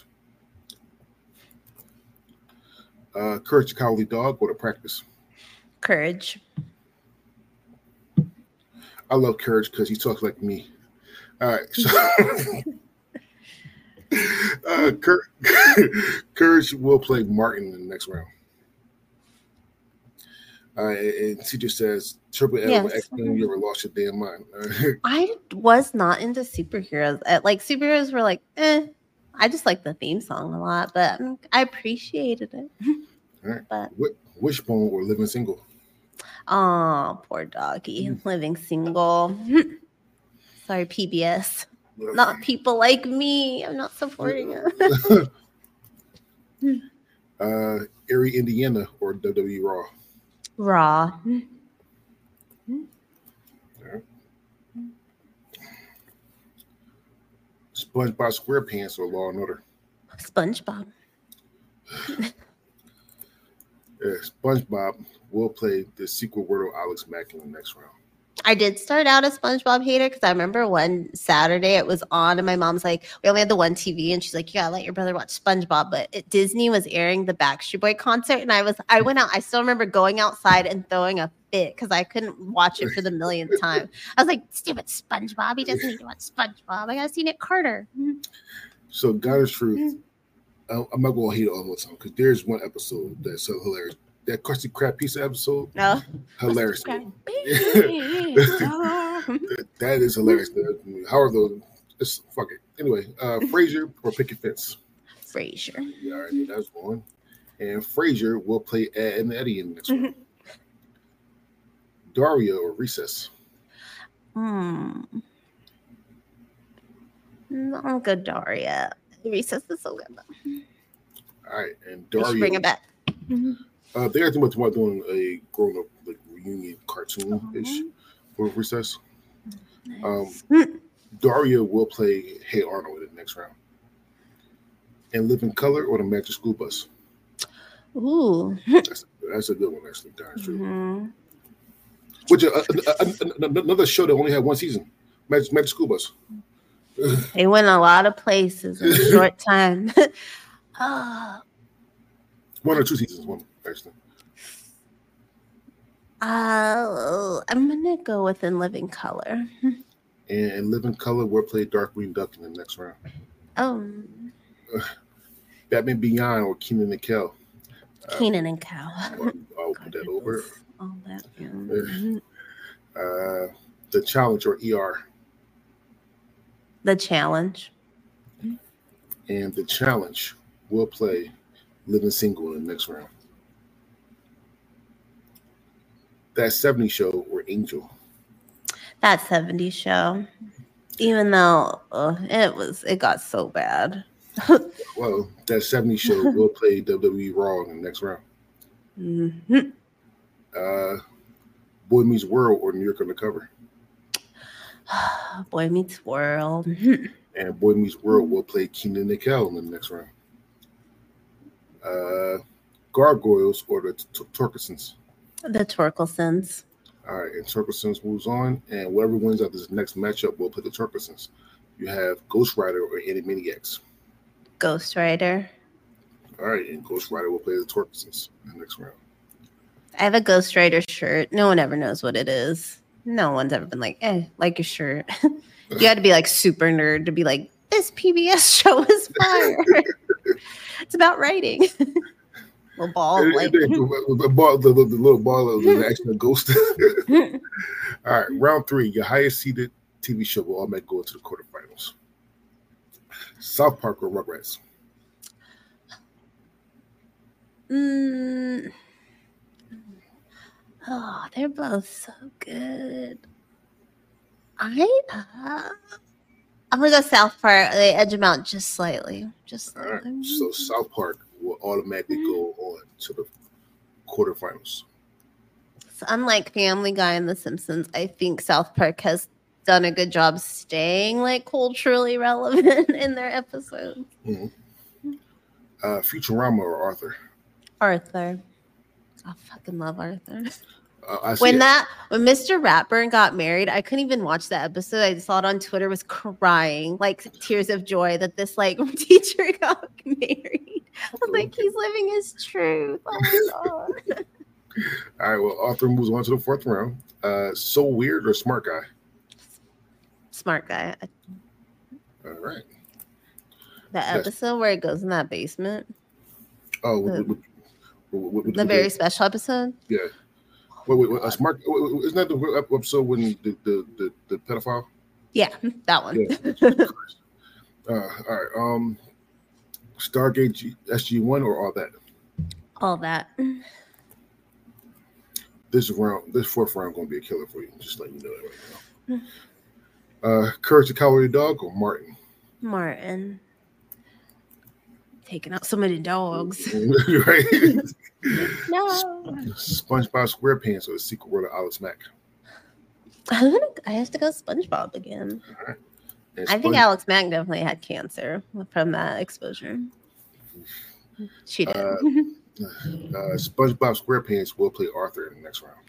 Courage the Cowardly Dog or The Practice? Courage. I love Courage because he talks like me. All right, so Courage will play Martin in the next round. And CJ says, Triple L X-Men, you ever lost your damn mind? I was not into superheroes. Like superheroes were like, I just like the theme song a lot, but I appreciated it. All right. But Wishbone or Living Single? Oh, poor doggy. Living Single. Sorry, PBS. Not people like me. I'm not supporting it. Erie, Indiana or WWE Raw? Raw. Right. SpongeBob SquarePants or Law and Order? SpongeBob. SpongeBob will play The Secret World of Alex Mack in the next round. I did start out a SpongeBob hater because I remember one Saturday it was on and my mom's like, we only had the one TV and she's like, you gotta let your brother watch SpongeBob. But Disney was airing the Backstreet Boy concert and I went out. I still remember going outside and throwing a fit because I couldn't watch it for the millionth time. I was like, stupid SpongeBob. He doesn't need to watch SpongeBob. I gotta see Nick Carter. So God is truth. I'm not gonna hate it all the time because there's one episode that's so hilarious. That Krusty Krab pizza episode, hilarious. That is hilarious. However, it's fuck it. Anyway, Frasier or Picket Fence? Frasier. Yeah, already that's one. And Frasier will play Ed and Eddie in the next one. Daria or Recess? Not good, Daria. Recess is so good though. All right, and Daria. Bring it back. They're thinking about doing a grown-up like reunion cartoon-ish for Recess. Nice. Daria will play Hey Arnold in the next round. And Live in Color or The Magic School Bus? Ooh. That's a good one, actually. That's true. Which another show that only had one season, Magic School Bus. They went a lot of places in a short time. One or two seasons, one actually. I'm gonna go with In Living Color. And in Living Color, we'll play Darkwing Duck in the next round. Batman Beyond or Kenan and Kel. Kenan and Kel. I'll put that over. All that. The Challenge or ER. The Challenge. And The Challenge will play Living Single in the next round. That 70s Show or Angel. That 70s Show. Even though it got so bad. Well, that 70s Show will play WWE Raw in the next round. Mm-hmm. Boy Meets World or New York Undercover. Boy Meets World. And Boy Meets World will play Kenan and Kel in the next round. Gargoyles or the Torkelsons. The Torkelsons. All right, and Torkelsons moves on, and whoever wins out this next matchup will play the Torkelsons. You have Ghost Rider or Animaniacs. Ghost Rider. All right, and Ghost Rider will play the Torkelsons in the next round. I have a Ghost Rider shirt. No one ever knows what it is. No one's ever been like, like your shirt. You had to be like super nerd to be like, this PBS show is fire. It's about writing. Little ball, like the little ball of the actual ghost. All right, round 3. Your highest seeded TV show will automatically go into the quarterfinals. South Park or Rugrats? Oh, they're both so good. I'm gonna go South Park. They edge them out just slightly. Just all right. So South Park will automatically go on to the quarterfinals. So unlike Family Guy and The Simpsons, I think South Park has done a good job staying like culturally relevant in their episodes. Mm-hmm. Futurama or Arthur? Arthur. I fucking love Arthur. When Mr. Ratburn got married, I couldn't even watch that episode. I saw it on Twitter, was crying, like tears of joy that this like teacher got married. I was like, he's living his truth. Oh my God. All right, well, Arthur moves on to the 4th round. So Weird or Smart Guy? Smart Guy. All right. The episode where it goes in that basement. Oh, the very special episode? Yeah. Wait, Smart. Isn't that the episode when the pedophile? Yeah, that one. Yeah. All right. Stargate SG-1 or All That? All That. This 4th round going to be a killer for you. Just letting you know that right now. Courage the Cowardly Dog or Martin? Martin. Taking out so many dogs. Right. No. SpongeBob SquarePants or The Secret World of Alice Mack? I have to go SpongeBob again. All right. I think Alex Mack definitely had cancer from that exposure. She did. SpongeBob SquarePants will play Arthur in the next round.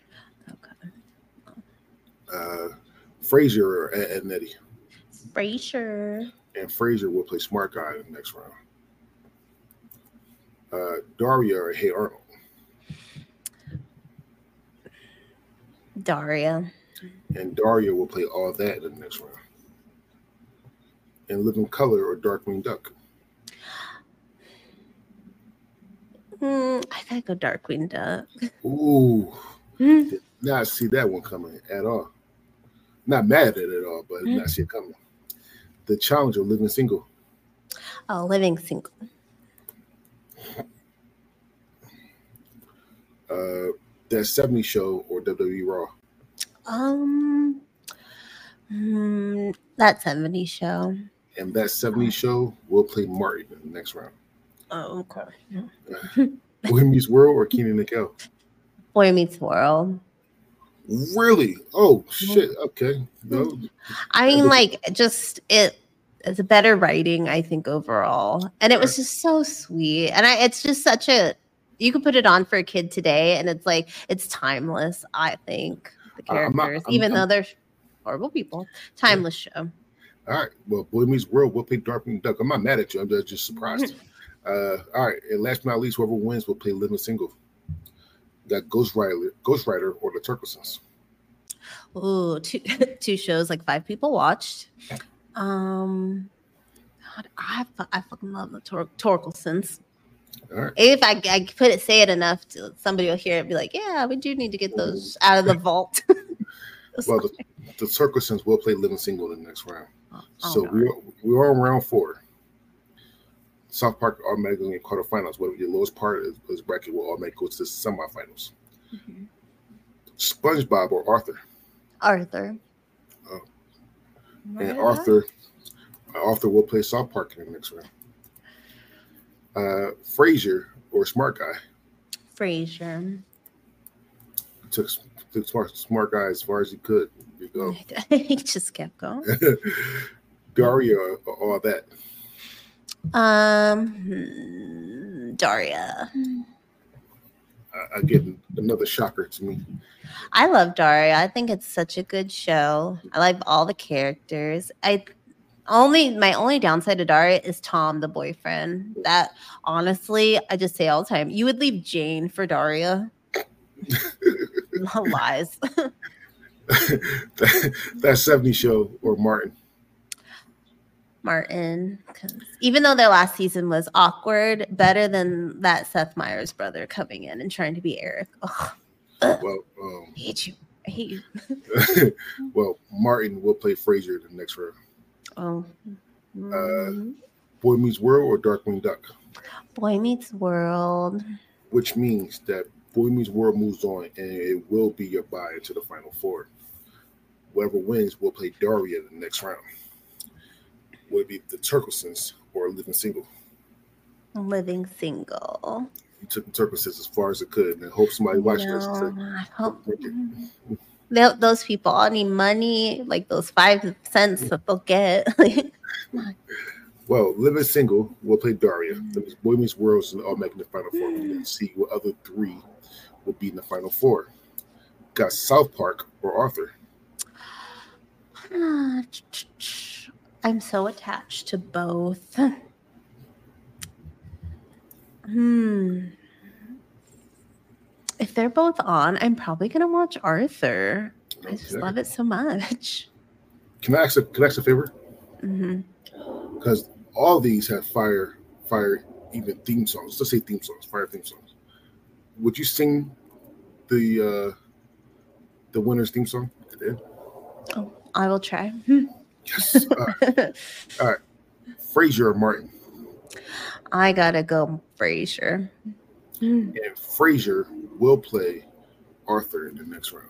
Okay. Frasier or Ed and Eddie? Frasier. And Frasier will play Smart Guy in the next round. Daria or Hey Arnold? Daria. And Daria will play All That in the next round. And Living Color or Darkwing Duck? I gotta go Darkwing Duck. Ooh. Did not see that one coming at all. Not mad at it at all, but did not see it coming. The Challenge of Living Single? Oh, Living Single. That 70s Show or WWE Raw? That 70s Show. And that 70s Show will play Martin in the next round. Oh, okay. Boy Meets World or Kenan and Kel? Boy Meets World. Really? Oh shit. Okay. No. I mean, like, just it's a better writing, I think, overall. And it was just so sweet. And it's just such you could put it on for a kid today, and it's like it's timeless. I think the characters, even though they're horrible people, timeless show. All right. Well, Boy Meets World will play Darkwing Duck. I'm not mad at you. I'm just surprised. All right. And last but not least, whoever wins will play Living Single. Got Ghost Rider or the Torkelsons? Ooh, two shows like 5 people watched. God, I fucking love the Torkelsons. All right. If I say it enough, somebody will hear it and be like, "Yeah, we do need to get those out of the vault." Well, the Torkelsons will play Living Single in the next round. So no. we are on round 4. South Park automatically in quarterfinals. Whatever your lowest part is bracket will automatically go to the semifinals. Mm-hmm. SpongeBob or Arthur? Arthur. Oh. And Arthur will play South Park in the next round. Frasier or Smart Guy? Frasier. Took smart Guy as far as he could. There you go. He just kept going. Daria or All That? Daria. Again, another shocker to me. I love Daria. I think it's such a good show. I like all the characters. My only downside to Daria is Tom, the boyfriend. That honestly, I just say all the time, you would leave Jane for Daria. No lies. That 70s show or Martin? Martin, because even though their last season was awkward, better than that Seth Meyers brother coming in and trying to be Eric. Well, I hate you. Well, Martin will play Frasier in the next round. Oh. Boy Meets World or Darkwing Duck? Boy Meets World. Which means that Boy Meets World moves on, and it will be your bye into the Final Four. Whoever wins will play Daria in the next round. Will it be the Torkelsons or Living Single? Living Single. You took the Torkelsons as far as it could, and hope somebody watched this. I hope those people all need money, like those 5 cents that they'll get. Well, Living Single will play Daria. Boy Meets World is all making the Final Four. We didn't see what other 3 will be in the Final Four. Got South Park or Arthur? I'm so attached to both. If they're both on, I'm probably gonna watch Arthur. Okay. I just love it so much. Can I ask a favor? Mm-hmm. Because all these have fire, even theme songs. Let's say theme songs, fire theme songs. Would you sing the winner's theme song at the end? Oh, I will try. Yes. All right. Frasier or Martin? I gotta go Frasier. And Frasier will play Arthur in the next round.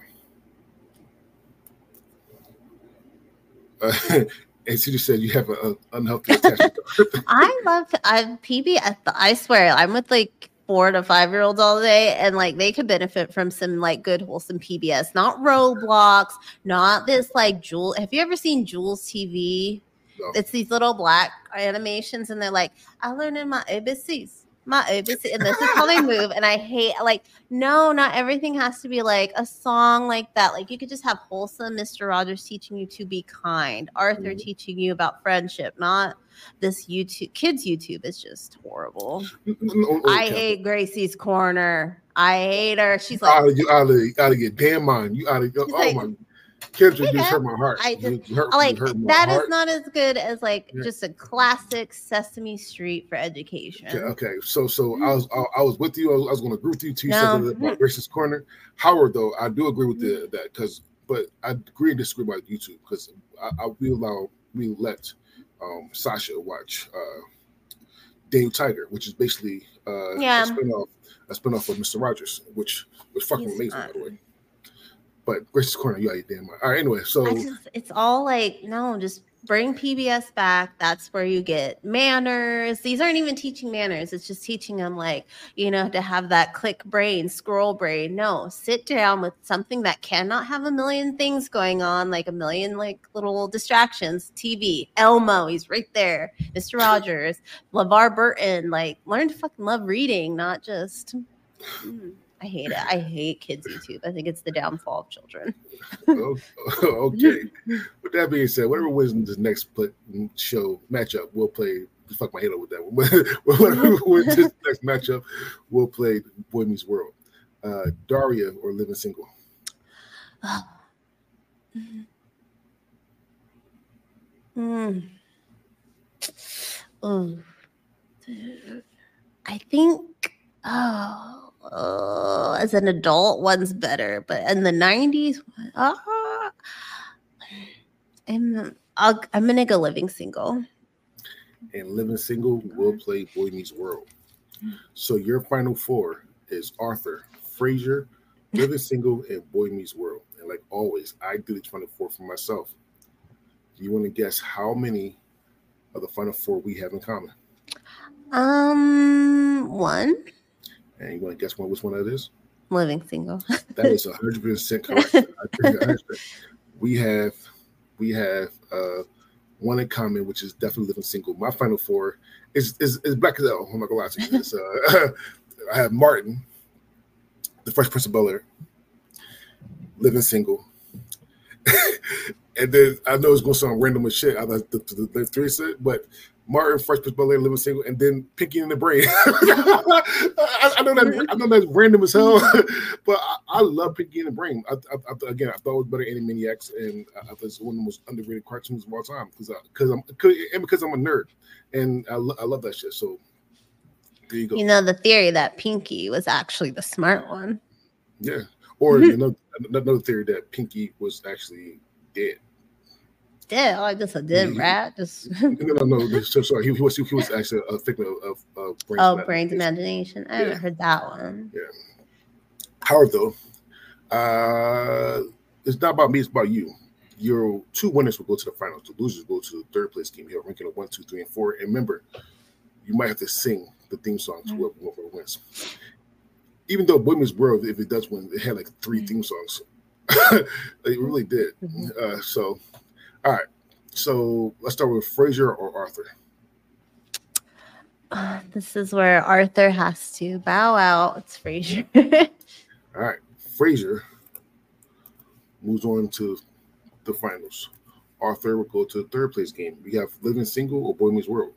And she just said you have an unhealthy attachment. I love PBS. I swear, I'm with like 4 to 5-year-olds all day, and like they could benefit from some like good wholesome PBS, not Roblox, not this like Jewel. Have you ever seen Jules TV? No. It's these little black animations, and they're like, I learned in my ABCs. And this is how they move. And I hate, like, no, not everything has to be like a song like that. Like, you could just have wholesome Mr. Rogers teaching you to be kind, Arthur teaching you about friendship, not this YouTube. Kids' YouTube is just horrible. I hate Gracie's Corner. I hate her. She's like, you out of your damn mind. You out of your, oh my. Kids just hurt my heart. That is not as good as just a classic Sesame Street for education. Okay. So I was with you. I was going to agree with you too. Said about Gracie's Corner. Howard, though, I do agree with that but I agree and disagree about YouTube because we let Sasha watch Dave Tiger, which is basically a spinoff of Mr. Rogers, which was fucking amazing, by the way. But Gracie's Corner, you out your damn mind. All right, anyway, so it's all like, no, just bring PBS back. That's where you get manners. These aren't even teaching manners. It's just teaching them to have that click brain, scroll brain. No, sit down with something that cannot have a million things going on, like a million little distractions. TV, Elmo, he's right there. Mr. Rogers, LeVar Burton, learn to fucking love reading, not just. I hate it. I hate kids' YouTube. I think it's the downfall of children. Okay. With that being said, whatever wins in this next matchup, we'll play. Fuck my head up with that one. Whatever wins this next matchup, we'll play Boy Meets World. Daria or Living Single? Mm. Oh, I think as an adult, one's better, but in the 90s, I'm gonna go Living Single. And Living Single will play Boy Meets World. So your final four is Arthur, Frasier, Living Single, and Boy Meets World. And like always, I do the final four for myself. Do you want to guess how many of the final four we have in common? One. And you want to guess which one that is? Living Single. That is 100% correct. We have one in common, which is definitely Living Single. My final four is Black as hell. I'm not gonna lie to you. I have Martin, The Fresh Prince of Bel-Air, Living Single, and then I know it's gonna sound random as shit. I like the three said, but Martin, Fresh Prince of Bel-Air, Living Single, and then Pinky and the Brain. I know that's random as hell, but I love Pinky and the Brain. I thought it was better than Animaniacs, and I thought it's one of the most underrated cartoons of all time because I'm a nerd, and I love that shit. So there you go. You know the theory that Pinky was actually the smart one. Yeah, or another theory that Pinky was actually dead. Yeah, like just a dead rat. Just no. So sorry, he was actually a figment of Brain's imagination. I haven't heard that one. Yeah. However, though, it's not about me; it's about you. Your two winners will go to the finals. The losers go to the third place game. You have a ranking of 1, 2, 3, and 4. And remember, you might have to sing the theme song to whoever wins. Even though Boy Meets World, if it does win, it had like 3 theme songs. It really did. So. All right, so let's start with Frasier or Arthur. This is where Arthur has to bow out. It's Frasier. All right, Frasier moves on to the finals. Arthur will go to the third place game. We have Living Single or Boy Meets World.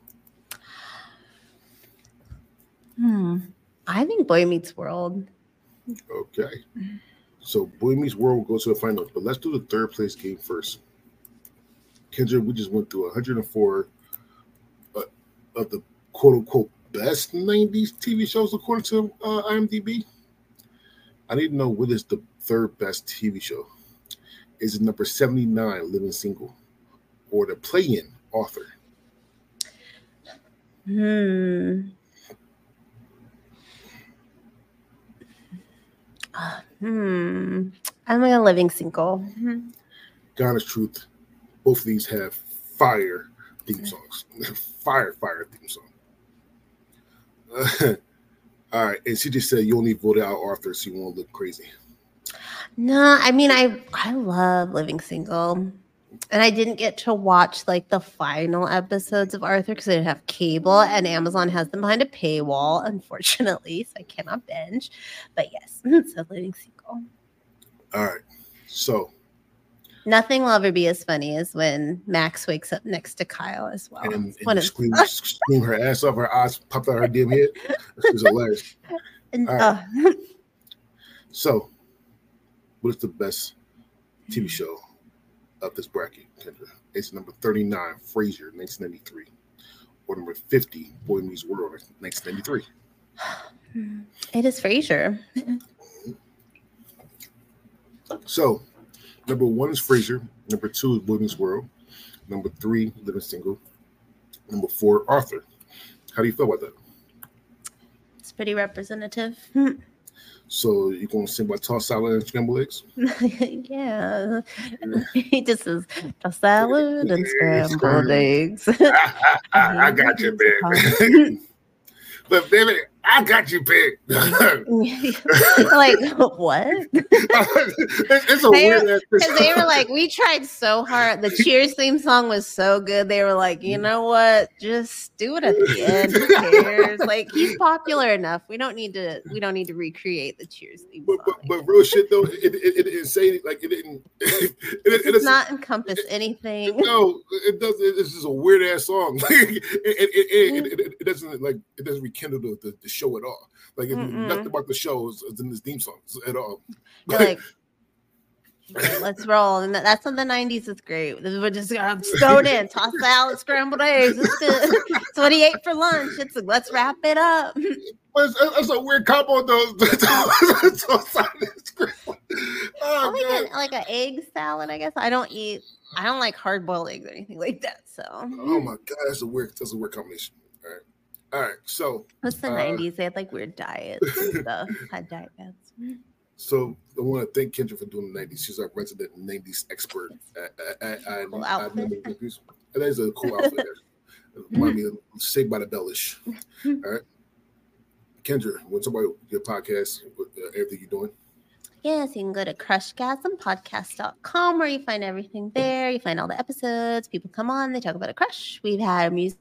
I think Boy Meets World. Okay, so Boy Meets World will go to the finals, but let's do the third place game first. Kendra, we just went through 104 of the quote-unquote best 90s TV shows according to IMDb. I need to know what is the third best TV show. Is it number 79, Living Single, or the play-in, Arthur? I'm going Living Single. Honest truth. Both of these have fire theme songs. Fire theme song. All right. And she just said you only voted out Arthur so you won't look crazy. No, I mean, I love Living Single. And I didn't get to watch like the final episodes of Arthur because I didn't have cable, and Amazon has them behind a paywall, unfortunately, so I cannot binge. But yes, so Living Single. All right. So nothing will ever be as funny as when Max wakes up next to Kyle as well. And scream her ass off, her eyes popped out her damn head. This is hilarious. Right. So, what is the best TV show of this bracket, Kendra? It's number 39, Frasier, 1993. Or number 50, Boy Meets World, 1993. It is Frasier. So, number 1 is Frasier. Number 2 is Boy Meets World. Number 3, Living Single. Number 4, Arthur. How do you feel about that? It's pretty representative. So you're going to sing about tossed salad and scrambled eggs? Yeah. He just says tossed salad and scrambled eggs. I got you, babe. But baby, I got you, pig. Like, what? It's a weird ass. Because they were like, we tried so hard. The Cheers theme song was so good. They were like, you know what? Just do it at the end. Who cares? Like, he's popular enough. We don't need to recreate the Cheers theme song. But real shit though, it didn't say like it didn't. It does not encompass anything. No, it doesn't. It's just a weird ass song. It doesn't like it doesn't rekindle the show at all. Like nothing about the show is in this theme song at all. You're like, Let's roll. And that's when the 90s was great. We're just gonna throw it in, toss salad, scrambled eggs. It's good. It's what he ate for lunch. It's like, let's wrap it up. That's a weird combo, though. Like an egg salad, I guess. I don't like hard boiled eggs or anything like that. So oh my god, that's a weird combination. All right. So what's the 90s? They had like weird diets and stuff. Had diet beds. So I want to thank Kendra for doing the 90s. She's our resident 90s expert. Cool outfit. That is a cool outfit. Remind me of Saved by the Bellish. All right. Kendra, want to talk about your podcast, everything you're doing? Yes, you can go to crushgasmpodcast.com where you find everything there. You find all the episodes. People come on, they talk about a crush. We've had music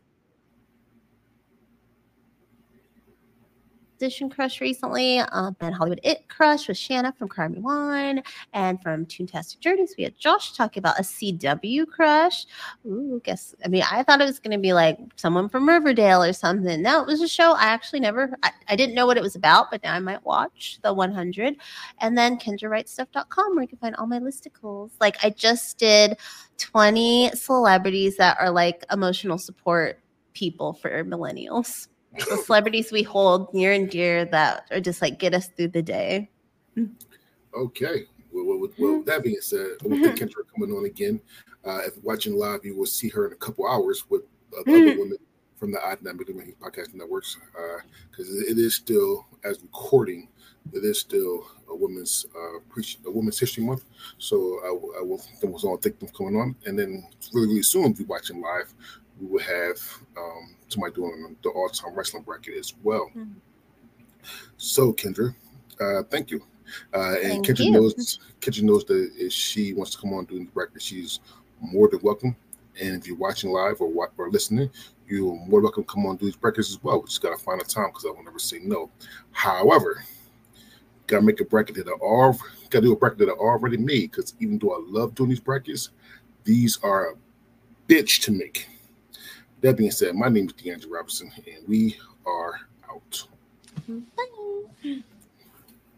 crush recently, and Hollywood It Crush with Shanna from Crime Rewind, and from Toontastic Journeys we had Josh talking about a CW crush. I thought it was going to be like someone from Riverdale or something. No, it was a show I actually I didn't know what it was about, but now I might watch the 100. And then KendraWrightStuff.com where you can find all my listicles. Like I just did 20 celebrities that are like emotional support people for millennials. The celebrities we hold near and dear that are just like get us through the day. Okay. Well, that being said, I want to thank Kendra coming on again. If you're watching live, you will see her in a couple hours with other women from the Odd Dynamic Podcast Networks. Because it is still, as recording, it is still a Women's History Month. So I will thank them for coming on. And then really soon, if you're watching live, we will have somebody doing the all-time wrestling bracket as well. Mm-hmm. So, Kendra, thank you. And Kendra knows that if she wants to come on doing the bracket, she's more than welcome. And if you're watching live or listening, you're more welcome to come on and do these brackets as well. We just got to find a time because I will never say no. However, got to make a bracket that are already made because even though I love doing these brackets, these are a bitch to make. That being said, my name is DeAndre Robinson, and we are out. Bye.